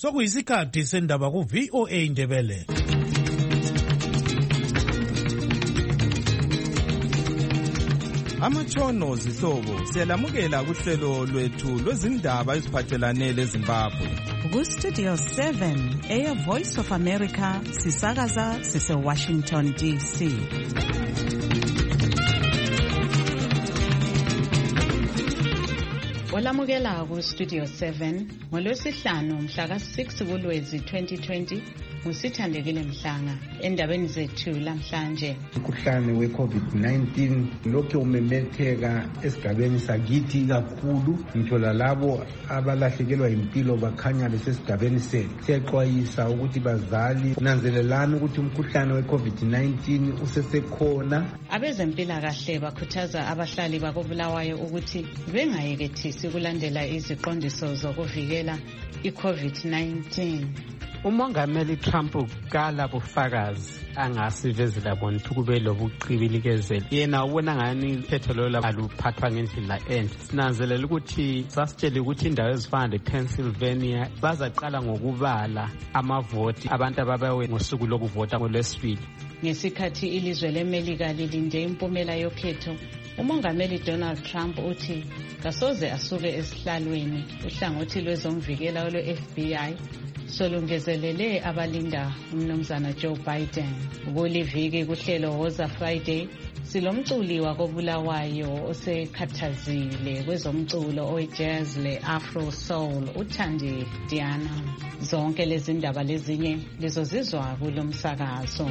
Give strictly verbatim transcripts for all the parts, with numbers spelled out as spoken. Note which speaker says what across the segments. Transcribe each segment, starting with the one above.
Speaker 1: sokuyisikhathi sendaba ku V O A Indebele.
Speaker 2: Amatshono zihlobo siyalamukela kuhlelo lwethu lwezindaba eziphathelane leZimbabwe.
Speaker 3: Ku Studio seven, Air Voice of America, sisakaza sise Washington D C. Olamukela ku Studio seven, ngolwesihlanu mhla ka six kuLwezi twenty twenty. Usithandekile Mhlanga endabeni zethu lamhlanje.
Speaker 4: Umkhuhlane we-COVID nineteen lokho umemetheka esigabeni sakithi kakhulu, ngitsho lalabo abalahlekelwa impilo bakhanya besesigabeni sethu. Siyaxwayisa ukuthi bazali nanzelelani ukuthi umkhuhlane we-COVID nineteen usesekhona.
Speaker 3: Abezempilakahle bakhuthaza abahlali bakoBulawayo ukuthi bengayekethisi ukulandela iziqondiso zokuvikela i-COVID nineteen.
Speaker 5: Umongameli Trump ukala bufakazi angasivezela bona kube lobuqibilikeze yena ubona ngani ikhetho lolo aluphathwa ngendlela enhle. Sinanzelela ukuthi sasitshela ukuthi indawo ezifana lePennsylvania bazaqala ngokubala amavoti abantu ababawe ngosuku lokuvota ngolwesibili. Ngesikhathi ilizwe leMelika lilinde impumela yokhetho, umongameli Donald Trump uthi kasoze asuke esihlalweni uhlangothi lwezomvikela lwe-F B I solungezelele abalinda umnumzana Joe Biden. Kuliviki kuhlelo Woza Friday silomculi wakoBulawayo osekhathazile kwezomculo ojazz le-Afro Soul uThandi Diana. Zonke lezi ndaba lezinye lizozizwa kulomsakazo.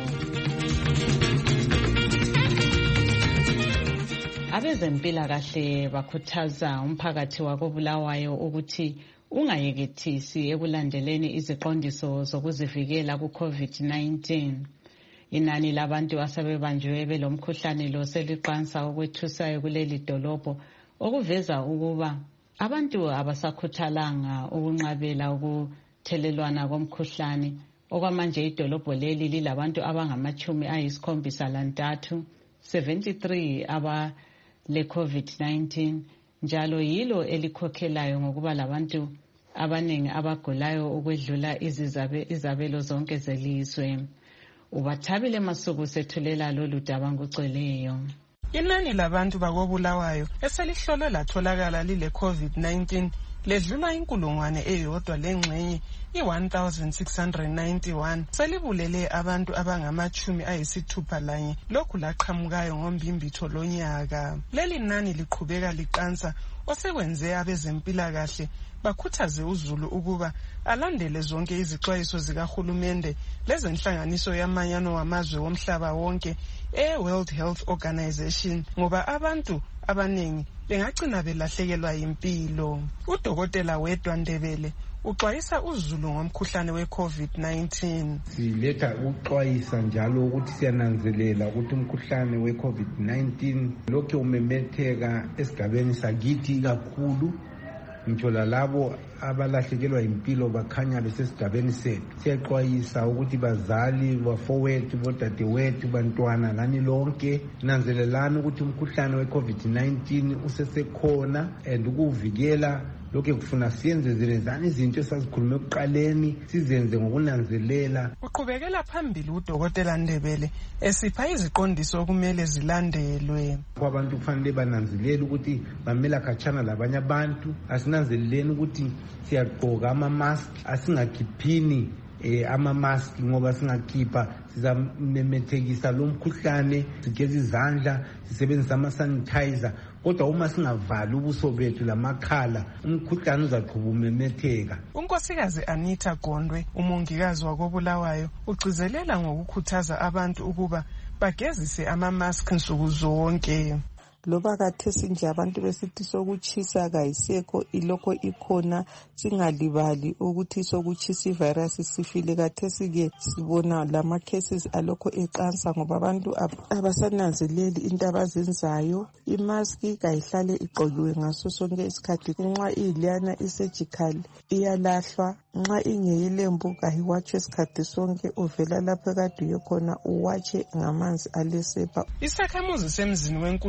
Speaker 5: Abezempilakahle bakhuthaza umphakathi wakoBulawayo ukuthi ungayekethisi ekulandeleni iziqondiso zokuzivikela ku-COVID nineteen. Inani labantu asebebanjwe belomkhuhlane lo seliqansa okwethusayo kuleli dolobho, okuveza ukuba abantu abasakhuthalanga ukunqabela ukuthelelwana komkhuhlane. Okwamanje idolobho leli lilabantu abangamachumi ayisikhombisa lantathu, seventy-three abale COVID nineteen, njalo yilo elikhokhelayo ngokuba labantu abaningi abagulayo ukwedlula izizabe izabelo zonke zelizwe. Ubathabile Masuku sethulela lolu daba ngocweleyo.
Speaker 6: Inani labantu bakoBulawayo eselihlolwe latholakala lile COVID nineteen ledlula inkulungwane eyodwa lengxenye i-one thousand six hundred ninety-one. Selibulele abantu abangamachumi ayisithupha lanye lokhu laqhamukayo ngombimbitho lonyaka. Leli nani liqhubeka liqansa osekwenze abezempilakahle bakhuthaze uZulu ukuba alandele zonke izixwayiso zikahulumende lezenhlanganiso yamanyano wamazwe womhlaba wonke e-World Health Organization ngoba abantu abaningi bengagcina belahlekelwa impilo. Udokotela Wedwa Ndebele uxwayisa uZulu ngomkhuhlane we-COVID nineteen.
Speaker 4: Siletha ukuxwayisa njalo ukuthi siyananzelela ukuthi umkhuhlane we-COVID nineteen lokho umemetheka esigabeni sakithi kakhulu, ngitsho lalabo abalahlekelwa impilo bakhanya besesigabeni sethu. Siyaxwayisa ukuthi bazali, bafowethu, bodadewethu, bantwana lani lonke nanzelelani ukuthi umkhuhlane we-COVID nineteen usesekhona and ukuvikela lokho kufuna siyenze zilezana izinto esazikhulume ekuqaleni sizenze ngokunanzelela.
Speaker 6: Uqhubekela phambili udokotela Ndebele esipha iziqondiso okumele zilandelwe.
Speaker 4: Abantu kufanele bananzelele ukuthi bamela khatshana labanye abantu, asinanzeleleni ukuthi siyagqoka ama-mask, asingakhiphini eh ama-mask ngoba singakhipha sizamemethekisa lo mkhuhlane, sigeze izandla, sisebenzisa ama-sanitizer. Kodwa uma singavali ubuso bethu lamakhala umkhuhlane uzaqhubeka umemetheka.
Speaker 6: Unkosikazi Anita Gondwe, umongikazi wakoBulawayo, ugcizelela ngokukhuthaza abantu ukuba bagezise ama-mask nsuku zonke.
Speaker 7: Loba kathesi nje abantu besithi sokutshisa kayisekho ilokho ikhona, singalibali ukuthi sokutshisa ivirus sifile. Kathesi ke sibona lama cases alokho eqansa ngoba abantu abasananzeleli into abazenzayo. Imask kayihlale igqokiwe ngaso sonke isikhathi. Nxa iliyana isurgical iyalahlwa, nxa ingeyilembu kayiwatshwe isikhathi sonke, uvela lapho ekade uyekhona uwatshe ngamanzi alesepa.
Speaker 6: Isakhamuzi semzini wenkulumane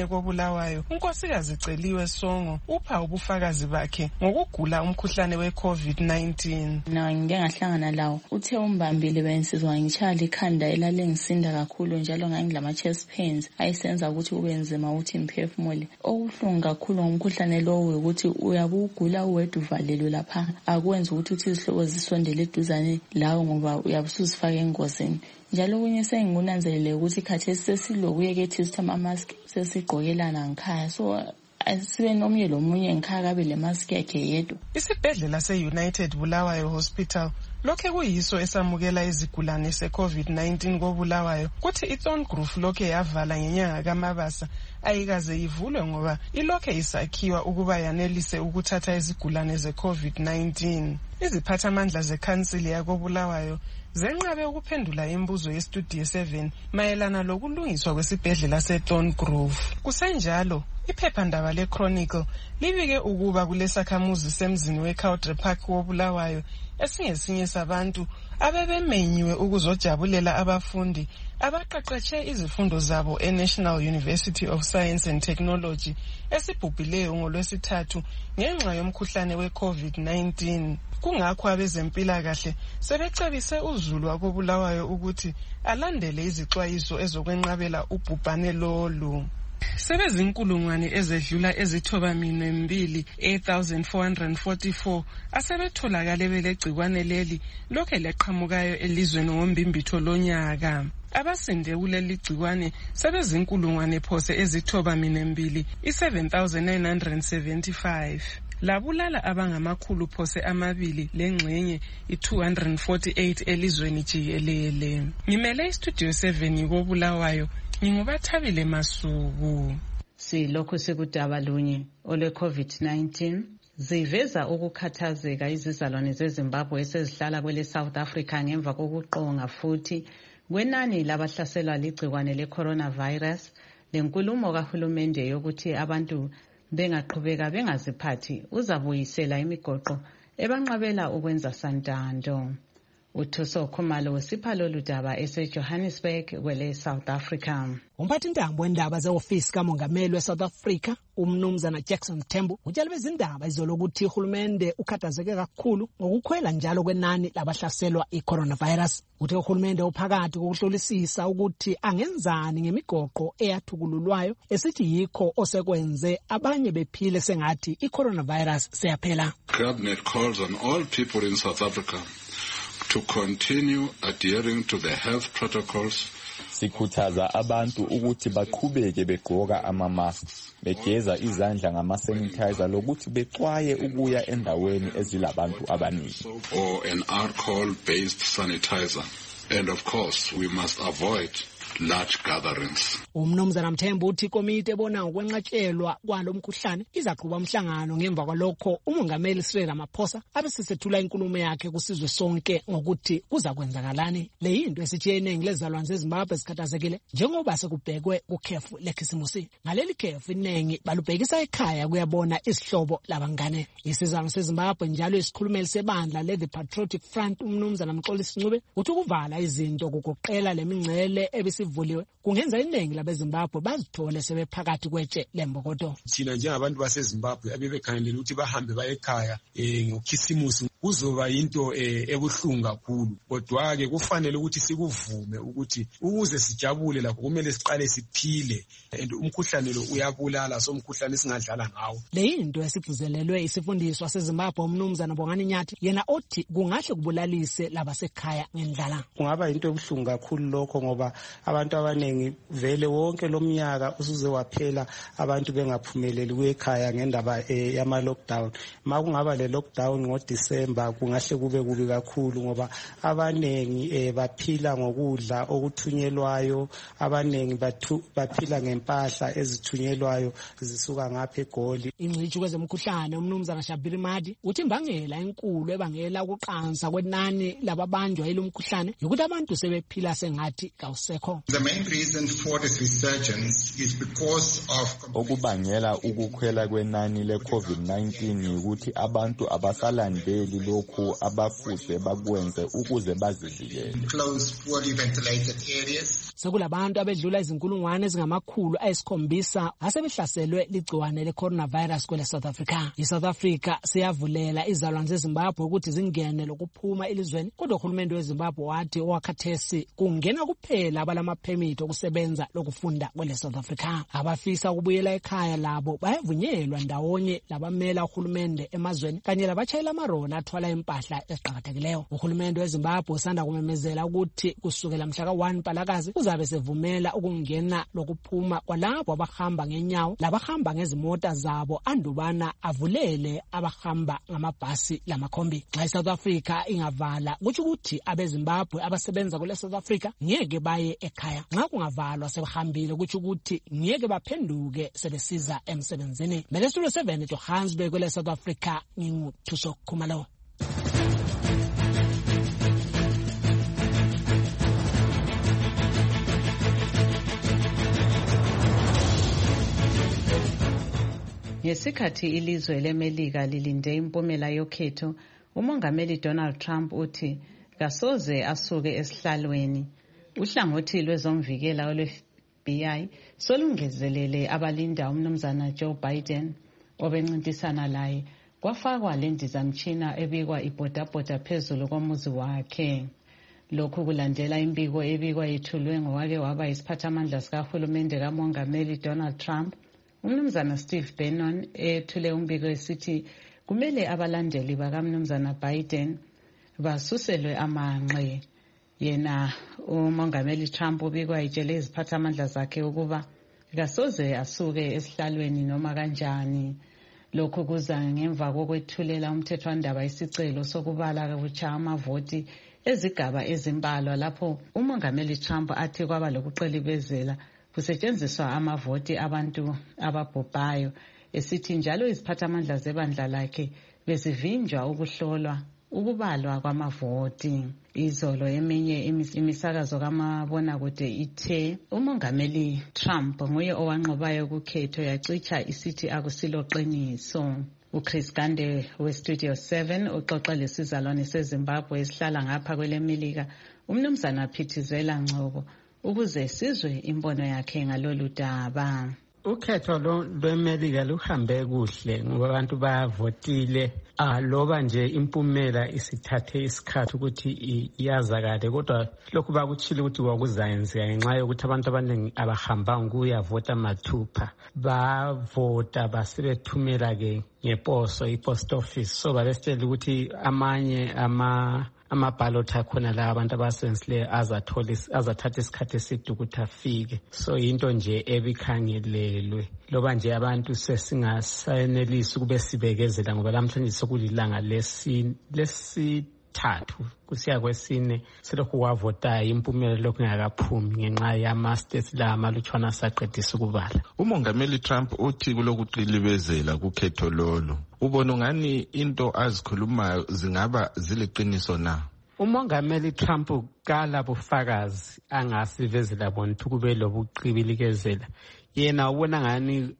Speaker 6: koBulawayo unkosikazi Celiwe Songo upha ubufakazi bakhe ngokugula umkhuhlane we-COVID nineteen.
Speaker 8: Na ngike ngahlangana lawo uthe umbambile bensizwa ngitshali ikhanda elalengisinda kakhulu njalo ngangilama chest pains ayisenza ukuthi ube nzima ukuthi imphefumule. Okuhlungu kakhulu ngomkhuhlane lowo ukuthi uyabugula uwedwa uvalelwe lapha akwenza ukuthi uthi izihlobo zisondele eduzane lawo ngoba uyabusuzifaka engozini. Njalo kunye sengingunanzelele ukuthi khathesi sesilokuyeke ethi sithama mask sesigqokelana ngikhaya so asibe nomnye lomunye ngikhaya kabe le mask yakhe yedwa.
Speaker 6: Isibhedlela se-United Bulawayo Hospital lokhe kuyiso esamukela izigulane se-COVID nineteen koBulawayo kuthi iThorngrove lokhe yavala ngenyanga kaMabasa ayikaze ivulwe ngoba ilokhe isakhiwa ukuba yanelise ukuthatha izigulane ze-COVID nineteen. Iziphathamandla zekhansili yakoBulawayo zenqabe ukuphendula imibuzo yestudio seven mayelana lokulungiswa kwesibhedlela seThorngrove. Kusenjalo iphephandaba le-Chronicle libike ukuba kulesakhamuzi semzini we-Cowdray Park woBulawayo esingesinye sabantu abebemenyiwe ukuzojabulela abafundi abaqeqetshe izifundo zabo eNational University of Science and Technology esibhubhileyo ngolwesithathu ngenxa yomkhuhlane we-COVID nineteen. Kungakho abezempilakahle sebecebise uzulu wakoBulawayo ukuthi alandele izixwayiso ezokwenqabela ubhubhane lolu. Sebezinkulungwane ezedlula ezithoba minwe mbili eight thousand four hundred forty-four asebetholakale belegcikwane leli lokhe leqhamukayo elizweni ngombimbitho lonyaka. Abasinde kuleli gcikwane sebezinkulungwane phose ezithoba minwe mbili i seven thousand nine hundred seventy-five. Labulala abangamakhulu phose amabili lengxenye i two hundred forty-eight elizweni jikelele. Ngimele istudio seven koBulawayo Ngingubathabile Masuku.
Speaker 3: Silokhu sikudaba lunye ole COVID nineteen ziveza ukukhathazeka izizalwane zeZimbabwe esezihlala kwele South Africa ngemva kokuqonga futhi kwenani labahlaselwa ligcikwane le-coronavirus. Lenkulumo kahulumende yokuthi abantu bengaqhubeka bengaziphathi uzabuyisela imigoqo ebanqabela ukwenza santando. Uthuso Khumalo usipha lolu daba eseJohannesburg kwele South Africa.
Speaker 9: Umphathintambo wendaba ze-ofisi kamongameli we-South Africa umnumzana Jackson Mthembu utshela bezindaba izolo ukuthi uhulumende ukhathazeke kakhulu ngokukhwela njalo kwenani labahlaselwa i-coronavirus. Uthe uhulumende uphakathi kokuhlolisisa ukuthi angenzani ngemigoqo eyathukululwayo esithi yikho osekwenze abanye bephile sengathi i-coronavirus seyaphela.
Speaker 10: Cabinet calls on all people in South Africa to continue adhering to the health protocols.
Speaker 11: Sikhuthaza abantu ukuthi baqhubeke begqoka ama-masks, begeza izandla ngama-sanitizer lokuthi bexwaye ukuya endaweni ezilabantu abaningi.
Speaker 10: Or an alcohol-based sanitizer. And of course, we must avoid large gatherings.
Speaker 9: Umnumzana Mthembu uthi ikomiti ebona ngokwenqatshelwa kwalo mkhuhlane izaqhuba umhlangano ngemva kwalokho umongameli Cyril Ramaphosa abesisethula inkulumo yakhe kusizwe sonke ngokuthi kuza kwenzakalani. Le yinto esithi iningi lezalwane zeZimbabwe zikhathazekile njengoba sekubhekwe kukhefu lekhisimusi. Ngaleli khefu iningi balubhekisa ekhaya kuyabona isihlobo labangane. Isizwana seZimbabwe njalo isikhulumeli sebandla le The Patriotic Front umnumzana Mxolisi Ncube uthi ukuvala izinto kugoqela lemingcele ebisivuliwe kungenza iningi labeZimbabwe bazithole sebephakathi kwetshe lembokodo.
Speaker 12: Thina njengabantu baseZimbabwe abebekhangelele ukuthi bahambe baye ekhaya eh ngokhisimusi kuzoba into ebuhlungu kakhulu, kodwa ke kufanele ukuthi sikuvume ukuthi ukuze sijabule lakho kumele siqale siphile and umkhuhlane lo uyabulala, so umkhuhlane singadlala ngawo.
Speaker 9: Le into esigcizelelwe isifundiswa seZimbabwe umnumzana Bongani Nyathi yena othi kungahle kubulalise labasekhaya ngendlala.
Speaker 13: Kungaba into ebuhlungu kakhulu lokho ngoba abantu abanengi vele wonke lo mnyaka usuze waphela abantu bengaphumeleli kuyekhaya ngendaba yama lockdown. Makungaba le lockdown ngoDecember kungahle kube kubi kakhulu ngoba abanengi eh, baphila ngokudla okuthunyelwayo, abanengi baphila ngempahla ezithunyelwayo zisuka ngapha eGoli.
Speaker 9: Ingcitshi kwezemkhuhlane umnumzana Shabiri Madi uthi imbangela enkulu ebangela ukuqansa kwenani lababanjwa yilomkhuhlane ukuthi abantu sebephila sengathi kawusekho.
Speaker 14: The main reason for this resurgence is because of
Speaker 11: okubangela ukukhwela kwenani le-COVID nineteen ukuthi abantu abasalandeli lokhu abafuse bakwenze ukuze bazivikele.
Speaker 14: Close poorly ventilated areas.
Speaker 9: sekulabantu abedlula izinkulungwane ezingamakhulu ayisikhombisa asebehlaselwe ligciwane le-coronavirus kwele South Africa. I-South Africa siyavulela izalwane zeZimbabwe ukuthi zingene lokuphuma elizweni, kodwa uhulumende weZimbabwe wathi owakhathesi kungena kuphela abalamaphemiti okusebenza lokufunda kwele South Africa. Abafisa ukubuyela ekhaya labo bayavunyelwa ndawonye labamela uhulumende emazweni kanye labatshayela amaroli athwala impahla eziqakathekileyo. Uhulumende weZimbabwe usanda kumemezela ukuthi kusukela mhla ka one Mpalakazi uzabe sevumela ukungena lokuphuma kwalabo abahamba ngenyawo labahamba ngezimota zabo andubana avulele abahamba ngamabhasi lamakhombi. Nxa iSouth Africa ingavala kutsho ukuthi abeZimbabwe abasebenza kule South Africa ngeke baye ekhaya. Nxa kungavalwa sebehambile kutsho ukuthi ngeke baphenduke sebesiza emsebenzini. Mele Studio seven Johannesburg kwele South Africa, nginguThuso Khumalo.
Speaker 3: Ngesikhathi ilizwe leMelika lilinde impumela yokhetho, umongameli Donald Trump uthi kasoze asuke esihlalweni. Uhlangothi lwezomvikela olwe-F B I solungezelele abalinda umnumzana Joe Biden obencintisana laye. Kwafakwa lendizamtshina ebikwa ibhodabhoda phezulu komuzi wakhe. Lokhu kulandela imbiko ebikwa yethulwe ngowake waba yisiphathamandla sikahulumende kamongameli Donald Trump. Umnumzana Steve Bannon ethule umbiko esithi kumele abalandeli bakamnumzana Biden basuselwe amanqe. Yena umongameli Trump ubikwa itshele iziphathamandla zakhe ukuba kasoze asuke esihlalweni noma kanjani. Lokhu kuza ngemva kokwethulela umthethwandaba isicelo sokubala kabutsha amavoti ezigaba ezimbalwa lapho umongameli Trump athi kwaba lokuqelibezela kusetshenziswa amavoti abantu ababhubhayo, esithi njalo iziphathamandla zebandla lakhe bezivinjwa ukuhlolwa ukubalwa kwamavoti. Izolo eminye imisakazo kamabonakude ithe umongameli Trump nguye owanqobayo kukhetho yacitsha isithi akusilo qiniso. uChris Gande weStudio seven uxoxa lesizalwane seZimbabwe esihlala ngapha kweleMelika, umnumzana Phithizela Ngcobo, ukuze sizwe imbono yakhe ngalolu daba.
Speaker 5: Ukhetho lweMelika luhambe kuhle ngoba abantu bayavotile, aloba nje impumela isithathe isikhathi ukuthi iyazakale, kodwa lokhu bakuchile ukuthi kwakuzayenzeka ngenxa yokuthi abantu abaningi abahamba ukuyavota mathupha bavota basebethumela ke ngeposo ipost office. So babesitshela ukuthi amanye ama amaballot akhona la abantu abasensile azathola azathatha isikhathi eside ukuthi afike. So into nje ebikhangelelwe loba nje abantu sesingasenelisi kube sibekezela ngoba namhlanje sokulilanga lesi lesithathu kusiya kwesine selokhu wavota impumela lokhu ngakaphumi ngenxa yama-states la amalutshwana asaqedisa ukubala.
Speaker 15: Umongameli Trump uthi kulokuqilibezela kukhetho lolo. Ubona ngani into azikhulumayo zingaba ziliqiniso na?
Speaker 5: Umongameli Trump kala bufakazi angasivezela bona kube lobuqibilikezela. Yena ubona ngani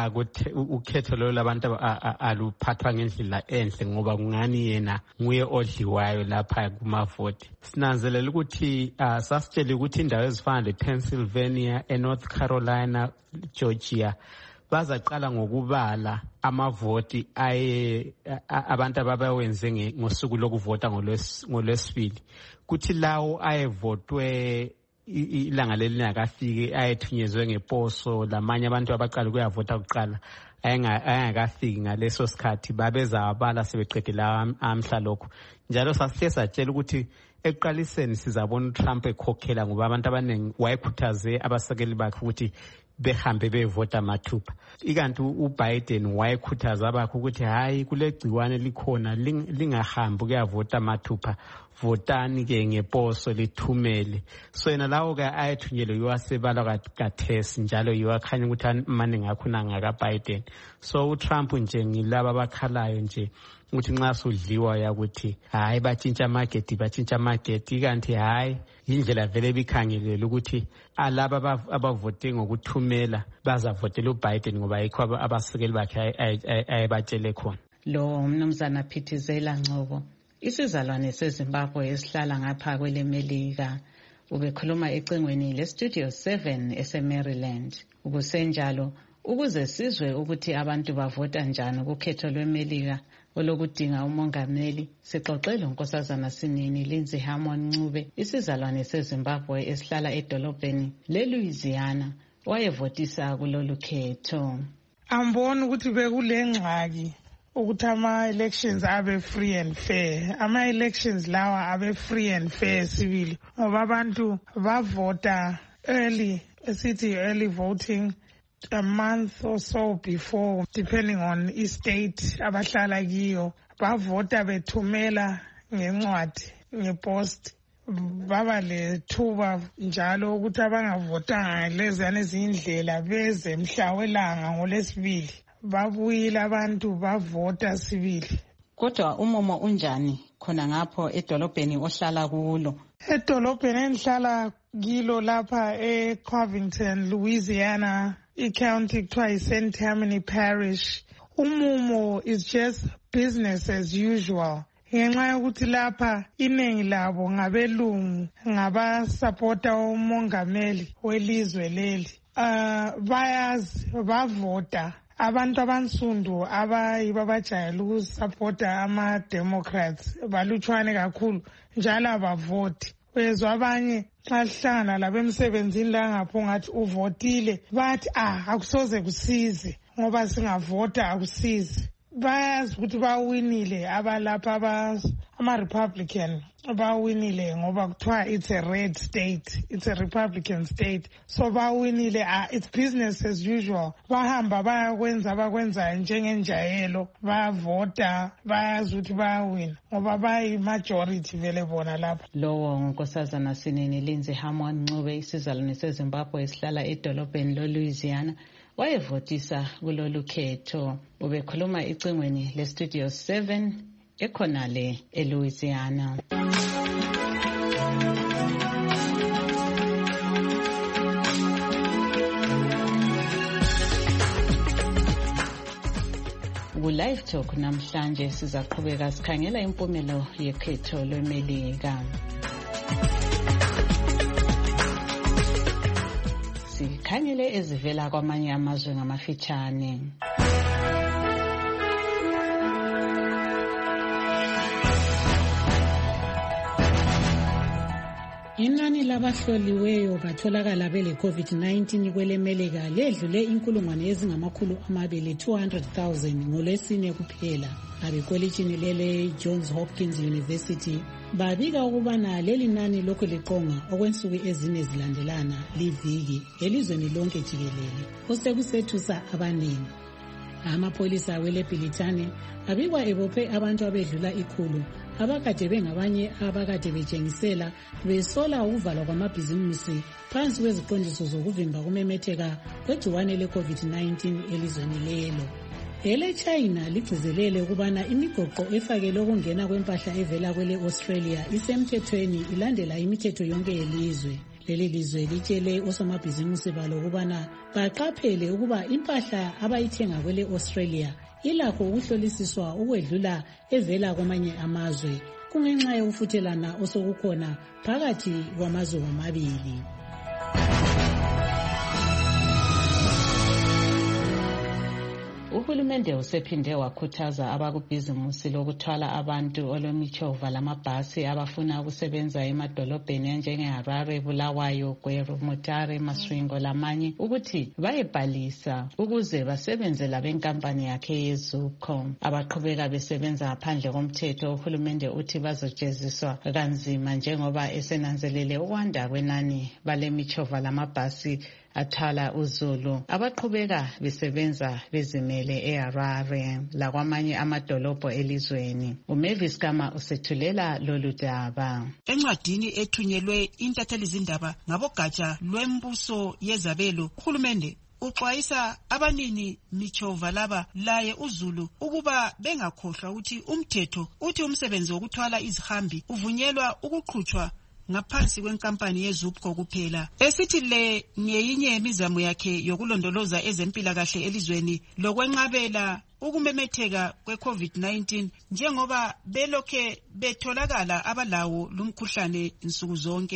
Speaker 5: ukhetho lo labantu aluphathwa ngendlela enhle ngoba kungani yena nguye odliwayo lapha kumavoti. Sinanzelela ukuthi sasitshela ukuthi indawo ezifana lePennsylvania, eNorth Carolina, Georgia bazaqala ngokubala amavoti aye abantu ababawenze ngosuku lokuvota ngolwesibili, kuthi lawo ayevotwe ilanga lelingakafiki ayethunyezwe ngeposo, lamanye abantu abaqala ukuyavota kuqala ayengakafiki ngaleso sikhathi babeza abala sebeqedela amhla lokho. Njalo sasihle satshela ukuthi ekuqaliseni sizabona uTrump ekhokhela ngoba abantu abaningi wayekhuthaze abasekeli bakhe ukuthi behambe bevota mathupha. Ikanti uBiden wayekhuthaza abakho ukuthi hayi kule gciwane likhona lingahambi kuyavota mathupha, votani ke ngeposo lithumele. So yena lawo ke ayethunyelwe yiwasebala kathesi njalo yiwakhanya ukuthi amaningi akhona ngakaBiden. So uTrump nje ngilaba abakhalayo nje ukuthi nxa sudliwa yakuthi hayi batshintsha amagedi batshintsha amagedi, kanti hayi indlela vele bikhangelele ukuthi alaba abavote ngokuthumela bazavotela uBiden ngoba yikho abasekeli bakhe ayebatshele khona.
Speaker 3: Lo umnumzana Phithizela Ngcobo, isizalwane seZimbabwe esihlala ngapha kweleMelika. ubekhuluma ecingweni leStudio seven eseMaryland. Ukusenjalo, ukuze sizwe ukuthi abantu bavota njani kukhetho lweMelika olokudinga umongameli, sixoxe lonkosazana Sinini Lindsay Hamon Ncube, isizalwane seZimbabwe esihlala edolobheni leLouisiana, wayevotisa kulolu khetho.
Speaker 16: Ambona ukuthi bekulengxaki ukuthi ama-elections abe free and fair. Ama-elections lawa abe free and fair sibili ngoba abantu bavota early, esithi early voting, a month or so before, depending on i-state abahlala kiyo. Bavota bethumela ngencwadi, ngepost. Baba lethuba njalo ukuthi abangavotanga lezana izindlela beze mhla welanga ngolesibili. Babuyile abantu bavota sibili.
Speaker 3: Kodwa umumo unjani khona ngapho edolobheni ohlala kulo?
Speaker 16: Edolobheni engihlala kilo lapha eCovington, Louisiana, i-county kuthiwa yi-Saint Tammany Parish. Umumo is just business as usual. Ngenxa yokuthi lapha iningi labo ngabelungu, ngabasupporta umongameli welizwe leli. Uh, bayazi bavota. Abantu abansundu abayibo abajayele ukusupporta ama-Democrats balutshwane kakhulu njalo abavoti. Uyezwa abanye xa sihlangana labo emsebenzini la ngapho ngathi uvotile, bathi ah akusoze kusize ngoba singavota akusizi. Bayazi ukuthi bawinile abalapha ama-Republican bawinile ngoba kuthiwa it's a red state, it's a Republican state, so bawinile. Ah, it's business as usual. Bahamba bayakwenza abakwenzayo njengenjayelo, bayavota, bayazi ukuthi bayawina ngoba bayi-majority vele bona lapha.
Speaker 3: Lowo nkosazana Sinini Lindsay Hamon Ncube, isizalwane seZimbabwe esihlala edolobheni leLouisiana, wayevotisa kulolu khetho. Ubekhuluma ecingweni leStudio seven ekhonale eLouisiana. Ku-Live Talk namhlanje sizaqhubeka sikhangela impumelo yekhetho lweMelika. Sikhangele ezivela kwamanye amazwe ngamafitshane.
Speaker 9: Inani labahloliweyo batholakala bele COVID nineteen kwele Melika ledlule inkulungwane ezingamakhulu amabili two hundred thousand ngolwesine kuphela. Abekolitshini lele Johns Hopkins University babika ukubana leli nani lokhu liqonga okwensuku ezine zilandelana liviki elizweni lonke jikelele osekusethusa abaningi. Amapolisa wele Britane abikwa ebophe abantu abedlula ikhulu abakade bengabanye abakade betshengisela besola ukuvalwa kwamabhizimusi phansi kweziqondiso zokuvimba kumemetheka kwegciwane le-COVID nineteen elizweni lelo. Ele China ligcizelele ukubana imigoqo efakelwe ukungena kwempahla evela kwele Australia isemthethweni ilandela imithetho yonke yelizwe. Leli lizwe litshele osomabhizimusi balo ukubana baqaphele ukuba impahla abayithenga kwele Australia ilakho ukuhlolisiswa ukwedlula evela kwamanye amazwe kungenxa yokufuthelana osokukhona phakathi kwamazwe amabili.
Speaker 3: Uhulumende usephinde wakhuthaza abakubhizimusi lokuthwala abantu olwemithova lamabhasi abafuna ukusebenza emadolobheni anjengeHarare, Bulawayo, Gweru, Mutare, Masvingo lamanye ukuthi bayebhalisa ukuze basebenze labenkampani yakhe yeZUPCO. Abaqhubeka besebenza ngaphandle komthetho uhulumende uthi bazojeziswa kanzima njengoba esenanzelele ukwanda kwenani balemithova lamabhasi athala uzulu abaqhubeka besebenza bezimele eHarare lakwamanye amadolobho elizweni. uMavis Kama usethulela lolu daba.
Speaker 17: Encwadini ethunyelwe intatheli zindaba ngabogatsha lwembuso yezabelo, uhulumende uxwayisa abanini michova laba laye uzulu ukuba bengakhohlwa ukuthi umthetho uthi umsebenzi wokuthwala izihambi uvunyelwa ukuqhutshwa ngaphansi kwenkampani yeZUPCO kuphela. Esithi le ngeyinye yemizamo yakhe yokulondoloza ezempilakahle elizweni lokwenqabela ukumemetheka kwe-COVID nineteen njengoba belokhe betholakala abalawo lumkhuhlane insuku zonke.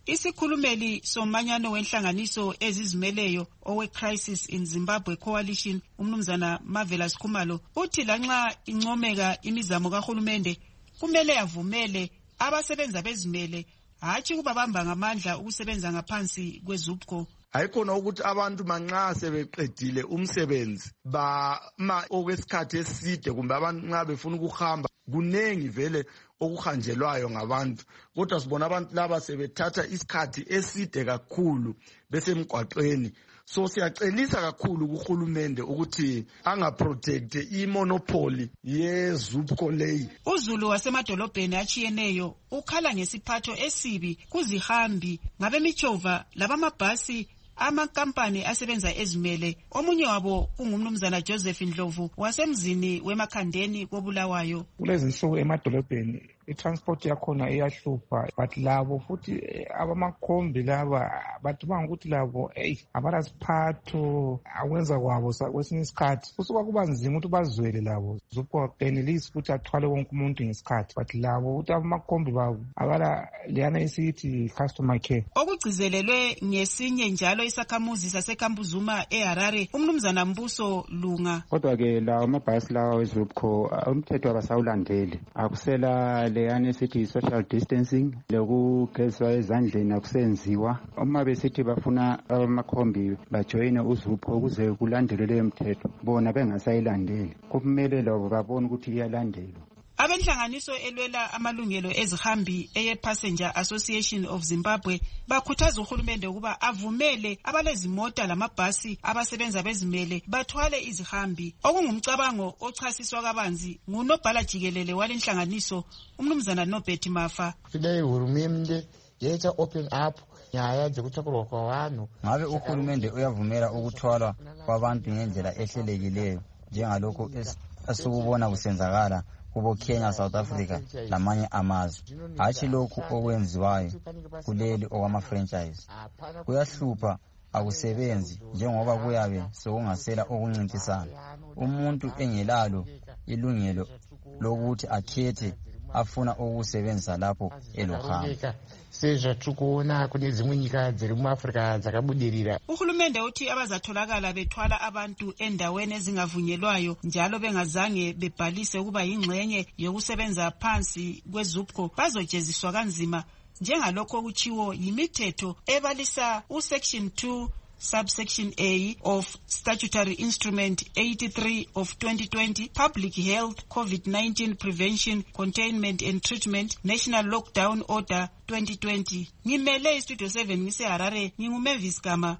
Speaker 17: Isikhulumeli somanyano wenhlanganiso ezizimeleyo owe Crisis in Zimbabwe Coalition umnumzana Marvelous Khumalo uthi lanxa incomeka imizamo kahulumende kumele avumele abasebenza bezimele hatshi kubabamba ngamandla ukusebenza ngaphansi kwezupco.
Speaker 18: Hayikhona ukuthi abantu manxa sebeqedile umsebenzi bama okwesikhathi eside kumbe abantu nxa befuna ukuhamba kunengi vele okuhanjelwayo ngabantu, kodwa sibona abantu laba sebethatha isikhathi eside kakhulu besemgwaqweni. So siyacelisa kakhulu kuhulumende ukuthi angaprotect imonopoly yezupco leyi.
Speaker 17: uZulu wasemadolobheni achiyeneyo ukhala ngesiphatho esibi kuzihambi ngabemichova labamabhasi amakampani asebenza ezimele. Omunye wabo ungumnumzana Joseph Ndlovu wasemzini wemakhandeni koBulawayo.
Speaker 19: Kulezi nsuku emadolobheni itransport yakhona iyahlupha, but labo futhi abamakhombi laba batubanga ukuthi labo hey abala siphatho akwenza kwabo kwesinye isikhathi kusuka kuba nzima ukuthi bazwele labo zupho benelisi ukuthi athwale wonke umuntu ngesikhathi, but labo ukuthi abamakhombi babo abala liyana isithi customer care.
Speaker 17: Okugcizelelwe ngesinye njalo isakhamuzi saseKambuzuma eHarare umnumzana Mbuso Lunga.
Speaker 20: Kodwa ke lawo amabhasi lawa wezupho umthetho abasawulandeli, akusela leyana esithi social distancing lokugezwa ezandleni akusenziwa. Uma besithi bafuna abamakhombi bajoyine uzupho ukuze kulandelwe leyo mthetho bona bengasayilandeli, kumele labo babone ukuthi iyalandelwa.
Speaker 17: Abenhlanganiso elwela amalungelo ezihambi eye Passenger Association of Zimbabwe bakhuthaza uhulumende ukuba avumele abalezimota lamabhasi abasebenza bezimele bathwale izihambi. Okungumcabango ochasiswa kabanzi ngunobhala jikelele walenhlanganiso umnumzana Nobert Mafa.
Speaker 21: Today uhulumende yetha open up nyaya dzekutakurwa kwavanhu.
Speaker 22: Ngabe uhulumende uyavumela ukuthwala kwabantu ngendlela ehlelekileyo njengalokho esukubona kusenzakala kubo Kenya, South Africa lamanye amazwe, hatshi lokhu okwenziwayo kuleli okwama-franchise. Kuyahlupha, akusebenzi njengoba kuyabe sokungasela okuncintisana. Umuntu engelalo ilungelo lokuthi akhethe afuna ukusebenzisa lapho elohamba.
Speaker 21: Sezva tukuona kune dzimwe nyika dziri muAfrica dzakabudirira.
Speaker 17: Uhulumende uthi abazatholakala bethwala abantu endaweni ezingavunyelwayo njalo bengazange bebhalise ukuba yingxenye yokusebenza phansi kwezupco bazojeziswa kanzima njengalokho kuchiwo yimithetho ebalisa usection two subsection A of Statutory Instrument eighty-three of twenty twenty, Public Health COVID nineteen Prevention, Containment and Treatment, National Lockdown Order twenty twenty. Ngimele Studio seven ngiseHarare, nginguMavis Gama.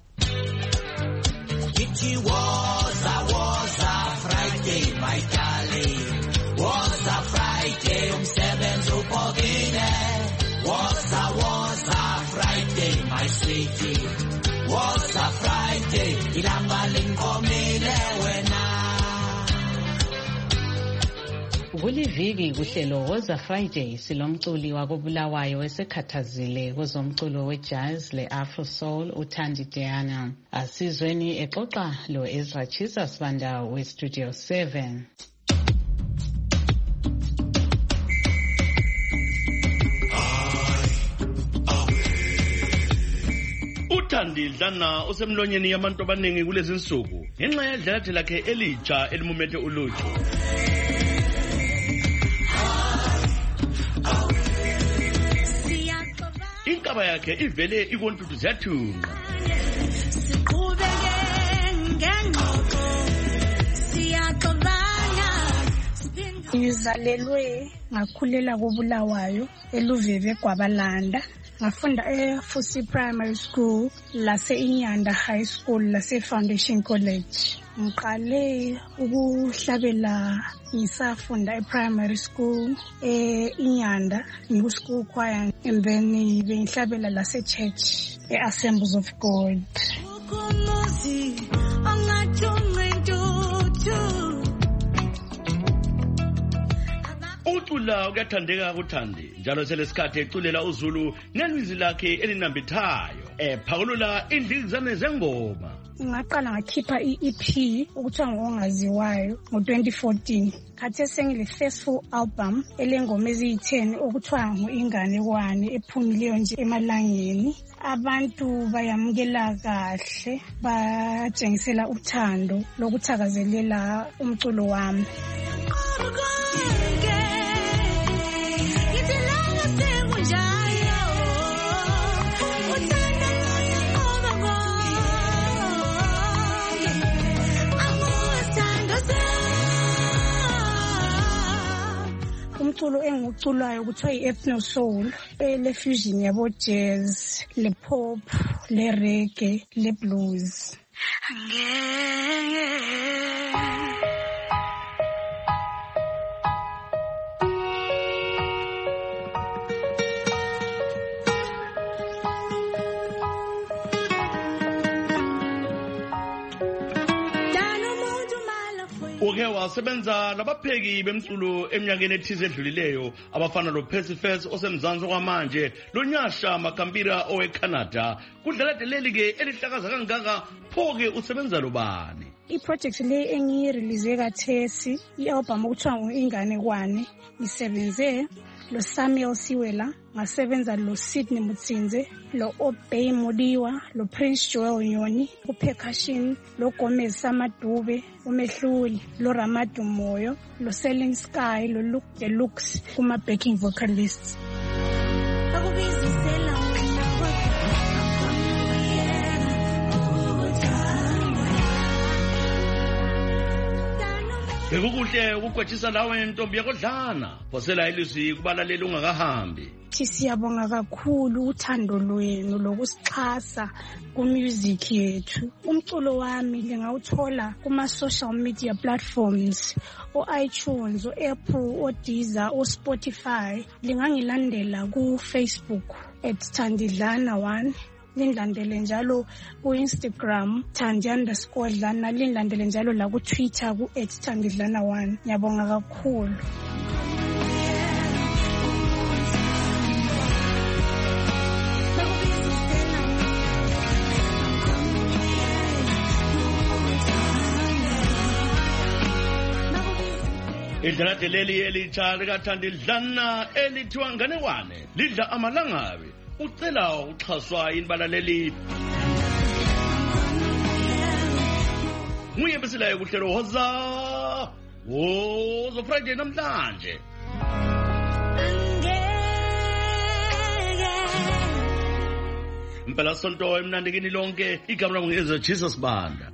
Speaker 23: It was a was a Friday, my darling. Was a Friday, umsebenzi upogile. Was a was a Friday, my sweetie. Was a Friday, ilanga linkomile wena.
Speaker 3: Kuliviki kuhlelo Was a Friday silomculi wakoBulawayo esekhathazile kwezomculo wejazz le-Afro Soul uThandi Diana. Asizweni exoxa lo Ezra Chisa Sibanda we-Studio seven.
Speaker 24: uThandi Dlana usemlonyeni yabantu abaningi kulezi insuku ngenxa yedlelathi lakhe elitsha elimumethe ulutsho. Inkaba yakhe ivele ikontudu ziyathunqa.
Speaker 25: Ngizalelwe ngakhulela koBulawayo eLuveve Gwabalanda. Ngafunda eFusi Primary School, lase Inyanda High School, lase Foundation College. Ngiqale ukuhlabela ngisafunda ePrimary School eInyanda, ngiku-school choir, and then bengihlabela lase church eAssemblies of God.
Speaker 24: Ucula ukuyathandeka kuThandi njalo selesikhathi eculela uZulu ngelizwi lakhe elinambithayo ephakulula indikizane zengoma.
Speaker 25: ngaqala ngakhipha i-E P okuthiwa ngokungaziwayo ngo-twenty fourteen. Khathesi sengile first full album elengoma eziyi-ten okuthiwa ngu-Inganekwane ephumileyo nje emalangeni. Abantu bayamukela kahle, batshengisela uthando lokuthakazelela umculo wami. Umculo engiwuculayo kuthiwa i-ethno soul, le fusion yabo jazz, le pop, le reggae, le blues.
Speaker 24: Uke wasebenza labapheki bemculo eminyakeni ethize edlulileyo abafana lo Percy Fair's osemzansi kwamanje lo Nyasha Makambira oweCanada. Kudlala leli ke elihlakaza kangaka phoke usebenza lobani?
Speaker 25: I-project le engiyirelease kathesi i-album okuthiwa ngu-Inganekwane ngisebenze lo Samuel Siwela, ngasebenza lo Sydney Mutsinze, lo Obey Modiwa, lo Prince Joel Nyoni ku-percussion, lo Gomez Samadube umehluli, lo Ramadu Moyo, lo Selling Sky, lo Luke Deluxe kuma-backing vocalists.
Speaker 24: Bekukuhle ukugwetshisa lawe ntombi yakodlana phosela ilizwi kubalaleli ungakahambi.
Speaker 25: Siyabonga kakhulu uthando lwenu lokusixhasa ku-music yethu. Umculo wami lingawuthola kuma-social media platforms, o-iTunes, o-Apple, o-Deezer, o-Spotify. Lingangilandela ku-Facebook at Thandidlana one. Lingilandele njalo ku-Instagram Thandi underscore Dlana, lingilandele njalo la ku-Twitter ku at Thandidlana one. Ngiyabonga kakhulu.
Speaker 24: Idlala leli elitsha likaThandidlana elithiwa Inganekwane lidla amalangabi. Ucela uxhaswa inbalaleli. Nguye besilayo kuhlelo Woza Woza Friday namhlanje. Impela sonto emnandikini lonke igama lami ngizo Jesus Banda.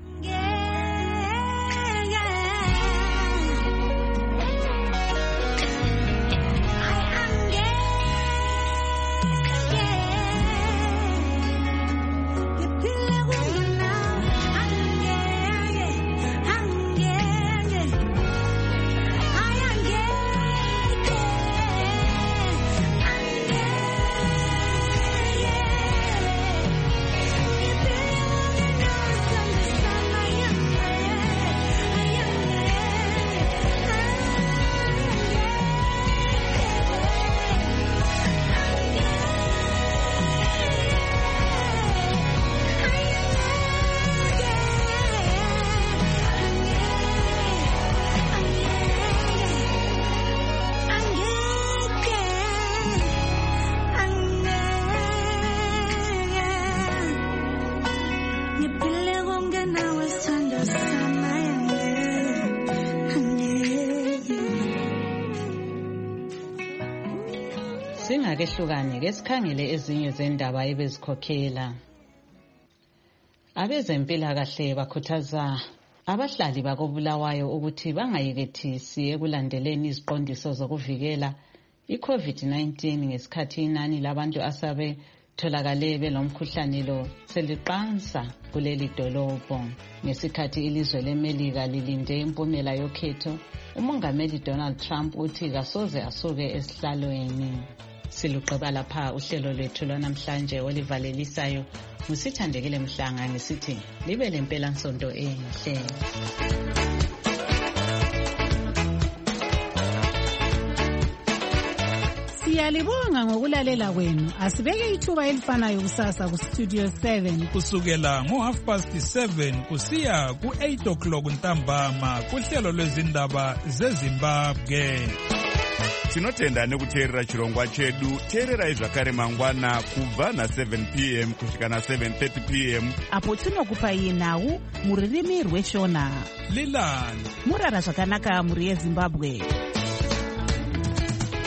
Speaker 3: Singakehlukane ke sikhangele ezinye zendaba ebezikhokhela. Abezempilakahle bakhuthaza abahlali bakobulawayo ukuthi bangayekethisi ekulandeleni iziqondiso zokuvikela i-COVID nineteen ngesikhathi inani labantu asabe tholakale belomkhuhlane lo seliqansa kuleli dolobho. Ngesikhathi ilizwe leMelika lilinde impumela yokhetho, umongameli Donald Trump uthi kasoze asuke esihlalweni. Siluqeba lapha uhlelo lwethu lwanamhlanje olivalelisayo ngusithandekile Mhlanga ngisithi libe lempela nsonto enhle.
Speaker 1: Siyalibonga ngokulalela kwenu. Asibeke ithuba elifanayo kusasa ku Studio seven.
Speaker 2: Kusukela ngo half past seven kusiya ku eight o'clock ntambama kuhlelo lwezindaba zeZimbabwe.
Speaker 4: Tinotenda nekuteerera chirongwa chedu. Teererai zvakare mangwana kubva na seven p m kusvika na seven thirty p m
Speaker 7: apo tinokupai nhau muririmi rweshona.
Speaker 2: Lilani
Speaker 7: murara zvakanaka muri yeZimbabwe.